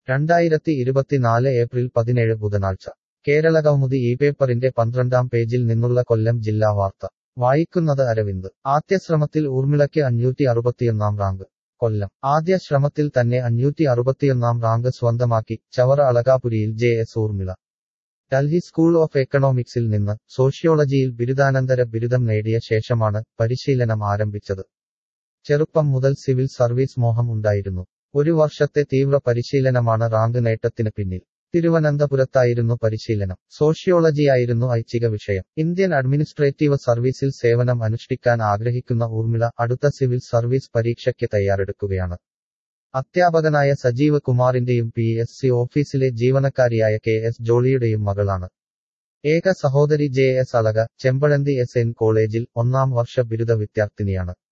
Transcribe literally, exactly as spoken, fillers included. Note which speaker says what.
Speaker 1: രണ്ടായിരത്തി ഇരുപത്തിനാല് ഏപ്രിൽ പതിനേഴ് ബുധനാഴ്ച കേരളകൗമുദി ഈ പേപ്പറിന്റെ പന്ത്രണ്ടാം പേജിൽ നിന്നുള്ള കൊല്ലം ജില്ലാ വാർത്ത വായിക്കുന്നത് അരവിന്ദ് ആദ്യശ്രമത്തിൽ ഊർമിളയ്ക്ക് അഞ്ഞൂറ്റി അറുപത്തിയൊന്നാം റാങ്ക് കൊല്ലം ആദ്യ ശ്രമത്തിൽ തന്നെ അഞ്ഞൂറ്റി അറുപത്തിയൊന്നാം റാങ്ക് സ്വന്തമാക്കി ചവറ അളകാപുരിയിൽ J S Urmila Delhi school of എക്കണോമിക്സിൽ നിന്ന് സോഷ്യോളജിയിൽ ബിരുദാനന്തര ബിരുദം നേടിയ ശേഷമാണ് പരിശീലനം ആരംഭിച്ചത് ചെറുപ്പം മുതൽ സിവിൽ സർവീസ് മോഹം ഉണ്ടായിരുന്നു ഒരു വർഷത്തെ തീവ്ര പരിശീലനമാണ് റാങ്ക് നേട്ടത്തിന് പിന്നിൽ തിരുവനന്തപുരത്തായിരുന്നു പരിശീലനം സോഷ്യോളജിയായിരുന്നു ഐച്ഛിക വിഷയം ഇന്ത്യൻ അഡ്മിനിസ്ട്രേറ്റീവ് സർവീസിൽ സേവനം അനുഷ്ഠിക്കാൻ ആഗ്രഹിക്കുന്ന ഊർമിള അടുത്ത സിവിൽ സർവീസ് പരീക്ഷയ്ക്ക് തയ്യാറെടുക്കുകയാണ് അധ്യാപകനായ സജീവ് കുമാറിന്റെയും പി എസ് സി ഓഫീസിലെ ജീവനക്കാരിയായ കെ എസ് ജോളിയുടെയും മകളാണ് ഏക സഹോദരി J S Alaka Chempazhanthi S N കോളേജിൽ ഒന്നാം വർഷ ബിരുദ വിദ്യാർത്ഥിനിയാണ്